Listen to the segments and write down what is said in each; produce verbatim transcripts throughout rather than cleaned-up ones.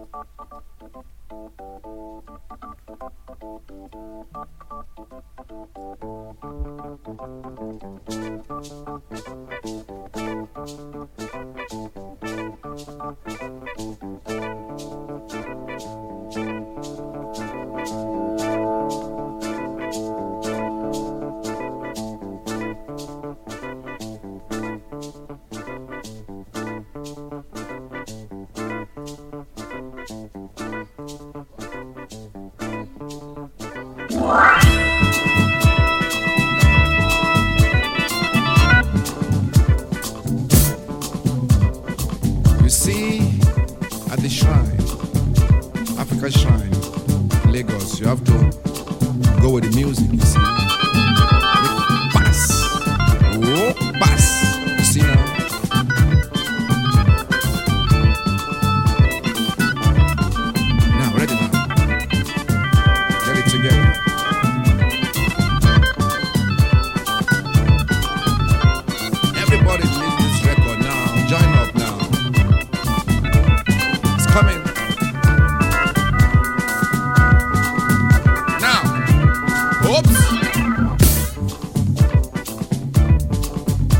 You see, at the shrine, Africa Shrine, Lagos, you have to go with the music, you see. Make bass. Oh, bass. You see now? Now, ready now. Get it together. Everybody listen this record now. Join up now. It's coming. Now. Oops.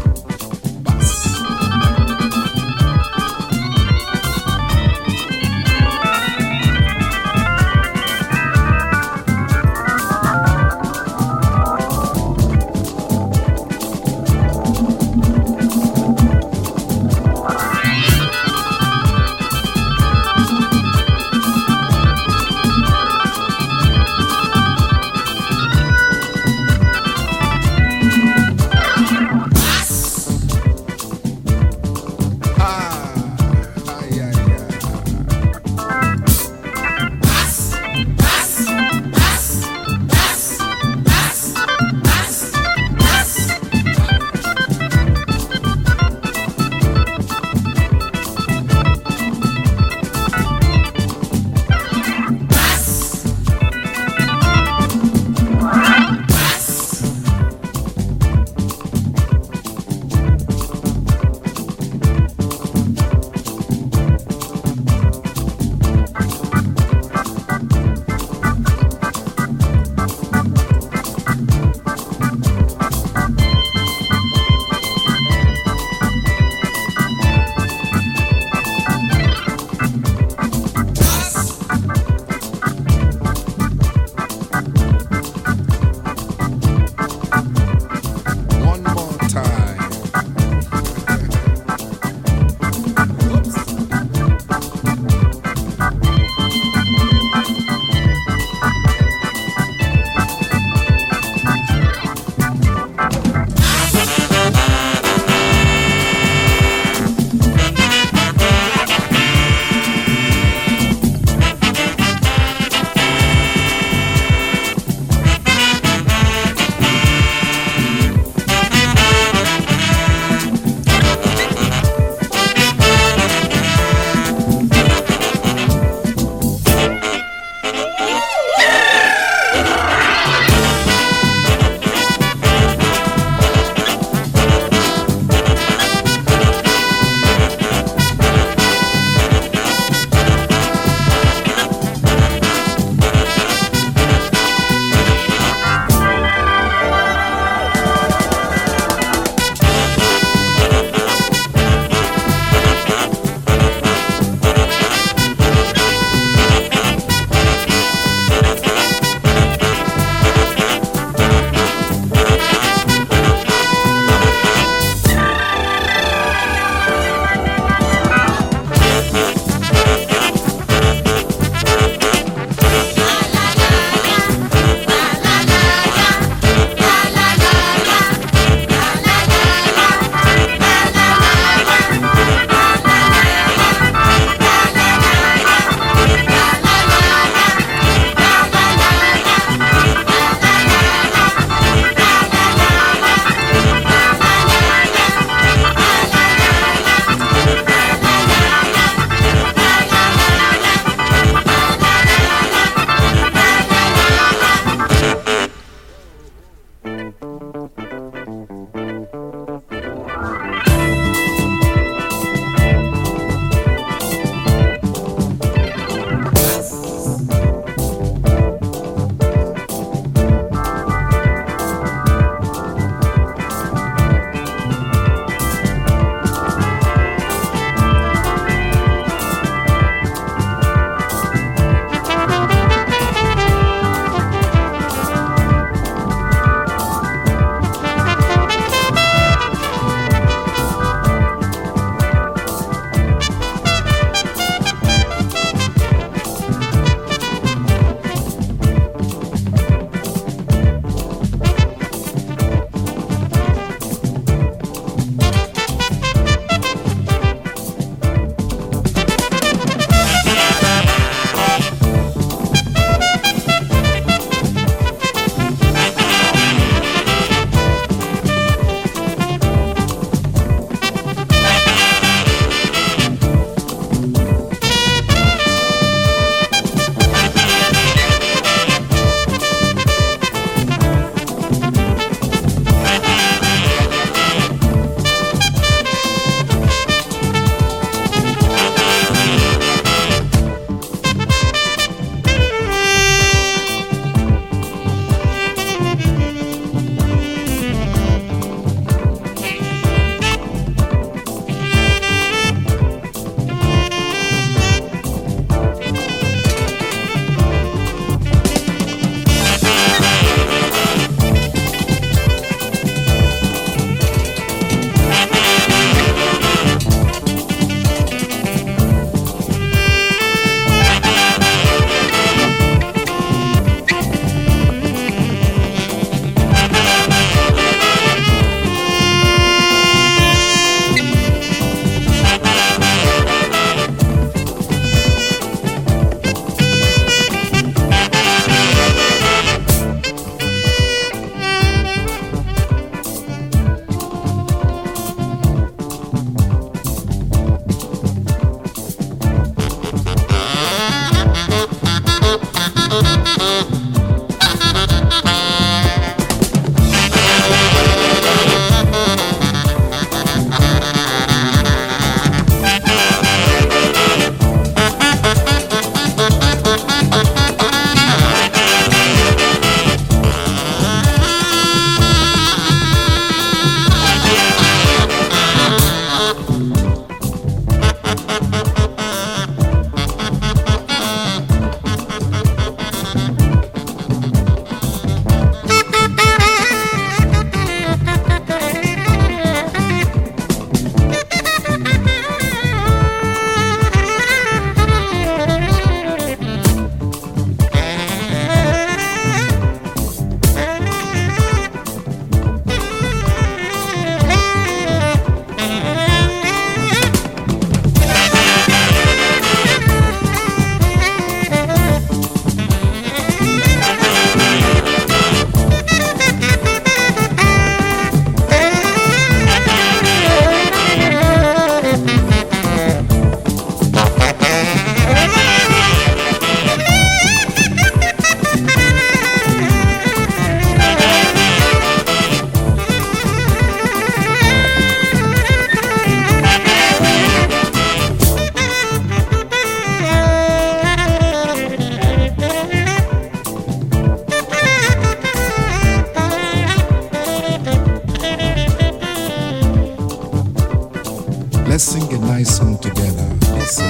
Let's sing a nice song together. Listen.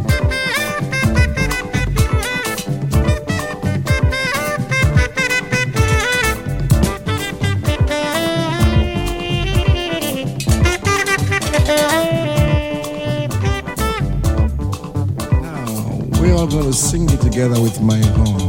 Now, we're all going to sing it together with my horn.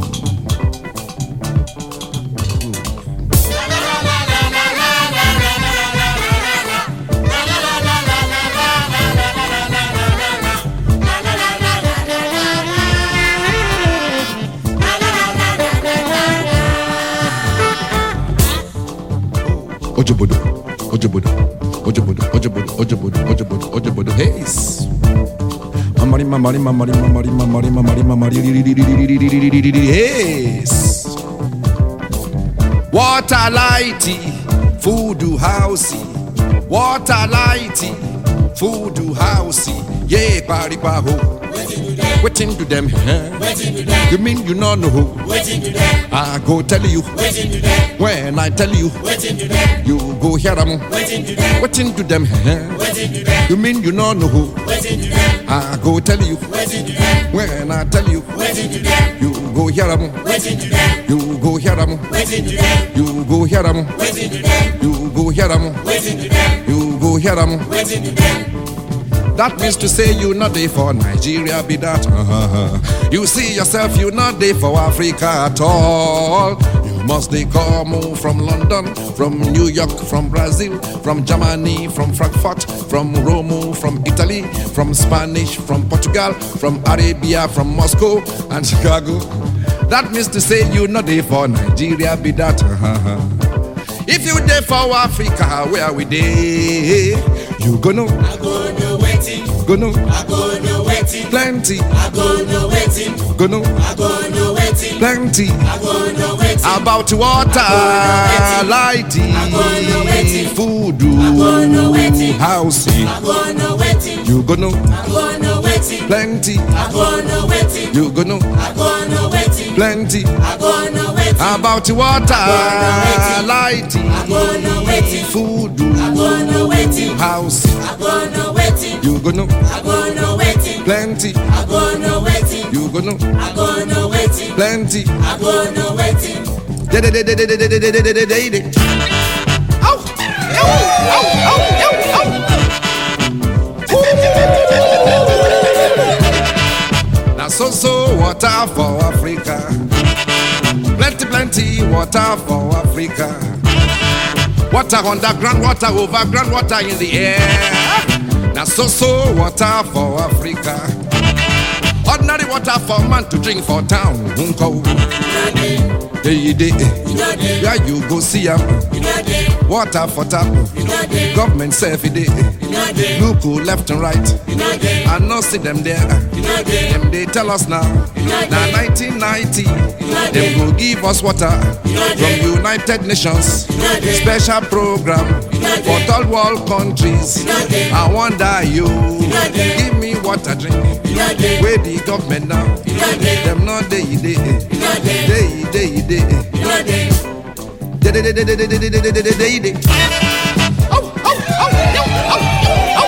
Ojobodo, ojobodo, ojobodo, ojobodo, ojobodo, ojobodo, ojobodo, haze. Mamari, mamari, mamari, mamari, mamari, mamari, mamari, haze. Water lighty, food housey. Water lighty, food housey. Yeah, party paho. Waiting to them, huh? You mean you not know who? I go tell you. When I tell you, you go hear them. Waiting to them, huh? You mean you not know who? I go tell you. When I tell you, you go hear them. You go hear them. You go hear them. You go hear them. You go hear them. That means to say you not there for Nigeria, be that. Uh-huh. You see yourself, you not there for Africa at all. You must they come from London, from New York, from Brazil, from Germany, from Frankfurt, from Rome, from Italy, from Spanish, from Portugal, from Arabia, from Moscow and Chicago. That means to say you not there for Nigeria, be that. Uh-huh. If you there for Africa, where we there? You gonna, I go no waiting, gonna, I go no waiting, plenty, I go no waiting, gonna, I go no waiting, plenty, I go no waiting, about water, lighty, food, housey, I go no waiting, you gonna, I go no waiting, plenty, I go no waiting, you gonna, I go no waiting, plenty, I go no waiting, about water, lighty, food, house, I go no waiting, you gonna, I go no waiting, plenty, I go no waiting, you gonna, I go no waiting, plenty, I go no waiting. de de de de de de de de de de de de. Ow! Ow! Ow! Ow! Ow! Now so so water for Africa, plenty plenty water for Africa. Water underground, water overground, water in the air. Now so so water for Africa. Ordinary water for man to drink for town. Day you day, You know dey. where you go see am. You know dey. Water for tap, You know dey. government self day. You know dey. Look who left and right. You know dey. I not see them there. You know dey. Them they tell us now. Now nineteen ninety, them go give us water from United Nations. Special program for third world countries. I wonder you give me water drink. Where the government now? Them not day day day day day day. Day day day day day day day day day. Oh oh oh oh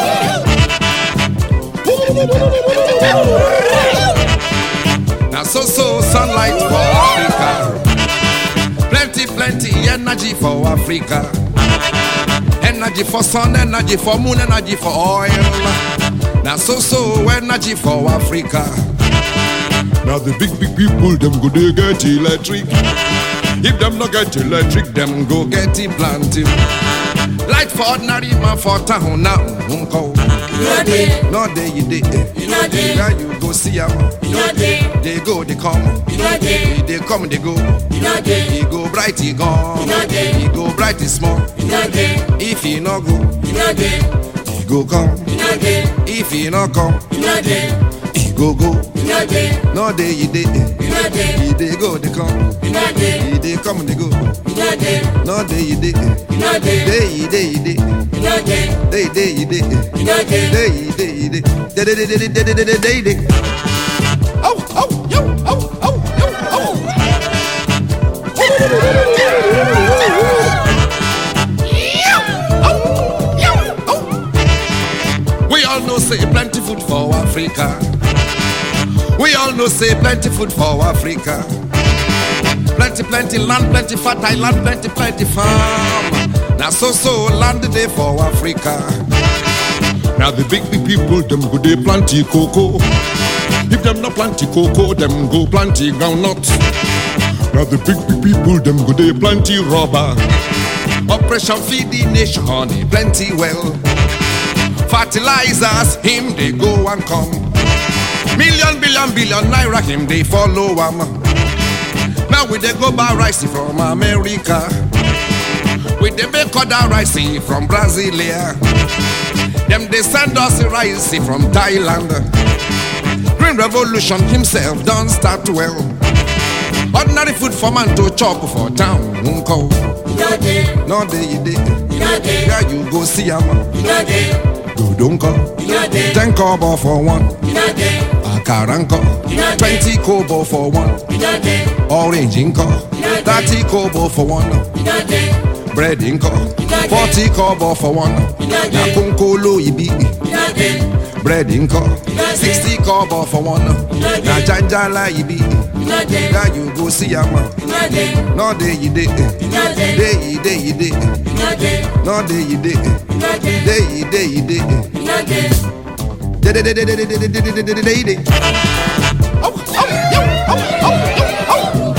oh. Now so so sunlight for Africa. Plenty plenty energy for Africa. Energy for sun, energy for moon, energy for oil. Now so so energy for Africa. Now the big big people them go they get electric. If them not get electric, them go get it planting. Light for ordinary man for town now. Uncle. You know dey. No day you day. You know dey. Where you go see them. You know dey. They go, they come. You know dey. They come, they go. You know dey. He go bright, he gone. You know dey. He go bright, he small. You know dey. If he no go, You know dey. he go come. You know dey. If he no come, You know dey. he go go. You know dey. No day you day. You know dey. He they go, they come. You know dey. He they come, they go. You know dey. No day you day. You know dey. Day you day you day. You know dey. Day day you day. You know dey. Day you day you day. Day day day day day day day day day. Oh oh yo oh oh yo oh. We all know say plenty food for Africa. We all know say plenty food for Africa. Plenty, plenty land, plenty fertile land, plenty, plenty farm. Now so so land day for Africa. Now the big big people them go they plenty cocoa. If them not plenty cocoa, them go plenty groundnut. Now the big big people them go they plenty rubber. Operation feed the nation honey plenty well. Fertilizers him they go and come. Million billion billion naira him they follow am. Now we they go buy rice from America. We they make other rice from Brasilia. Them they send us rice from Thailand. Green Revolution himself don't start well. Ordinary food for man to chop for town. Uncle. You know dey. No day you day. You know dey. Where you go see am. You know dey. Do don't come. You know dey. Ten kobo for one. You know dey. Akaranko. Twenty kobo for one. You know dey. Orange inko. Thirty kobo for one. You know dey. Bread inko. Forty kobo for one. Na kunkolo ibi. You know dey. Bread inko. Sixty kobo for one. Na janjala ibi. You know dey. Now you go see am. You know dey. No day you day. You know dey. Day you day you day. You know dey. No day you day. You know dey. Day you day you day. You know dey. Day day day day day day day day day day day. Oh oh yo oh oh yo oh.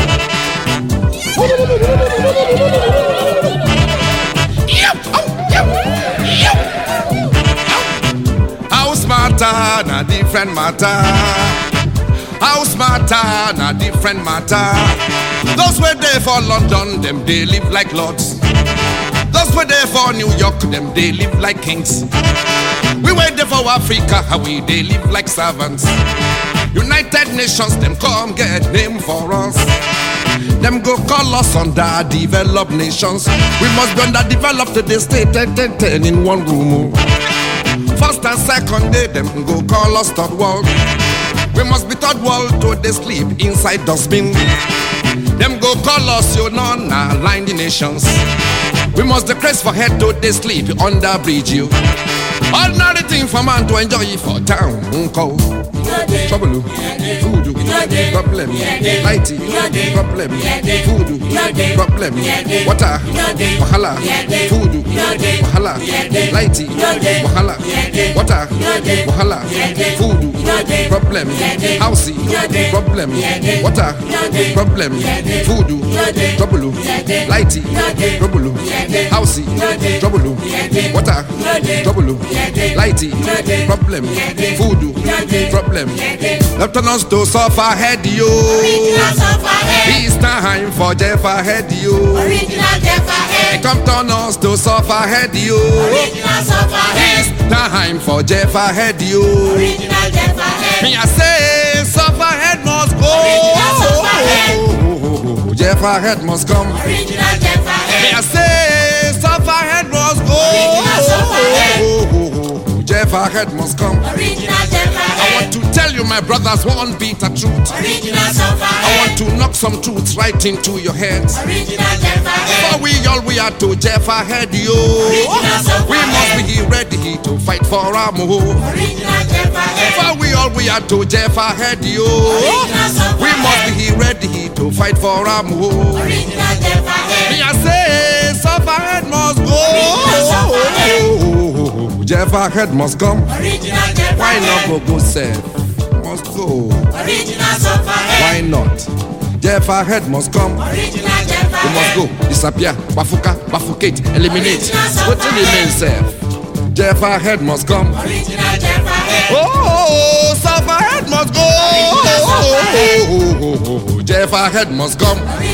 House matter na different matter. House matter na different matter. Those were there for London, them they live like lords. Those were there for New York, them they live like kings. We were there for Africa, how we they live like servants. United Nations, them come get name for us. Them go call us underdeveloped nations. We must be underdeveloped to the state ten, ten, ten in one room. First and second day, them go call us third world. We must be third world to the sleep inside dustbin. Them go call us your non-aligned nations. We must decrease for head to the sleep under bridge you. Ordinary thing for man to enjoy for town. Uncle. Trouble, voodoo, problem, mighty, problem, voodoo, problem, water, wahala, voodoo, wahala, lighty, wahala, water, wahala, voodoo, problem, housey, problem, water, problem, voodoo, trouble, lighty, trouble, housey, trouble, water, trouble, lighty, problem, voodoo, problem. Left on us to suffer head yo. Original sufferhead. It's time for Jefferhead yo. Original Jefferhead. Come turn us to sufferhead yo. Original sufferhead. It's time for Jefferhead yo. Original Jefferhead. Me I say sufferhead must go. Original sufferhead. Jefferhead must come. Original Jefferhead. Me I say sufferhead must go. Original sufferhead. Jefferhead must come. Original I Jefferhead. want to tell you, my brothers, one bitter truth. Original I sufferhead. want to knock some truths right into your heads. Original Jefferhead. For we all we are to Jefferhead yo. Original We must sufferhead. be ready to fight for our move. Original Jefferhead. For we all we are to Jefferhead yo. Original We must sufferhead. be ready to fight for our move. Original Jefferhead. Me I say sufferhead must go. Jefferhead must come. Original Why not Jefferhead. go go self? Must go. Original sufferhead. Why not? Jefferhead must come. Original We Jefferhead. must go. Disappear. Bafuka. Bafukate. Eliminate. What do you mean, self? Jefferhead must come. Original Jefferhead. Oh, Sufferhead must go. Jefferhead must come.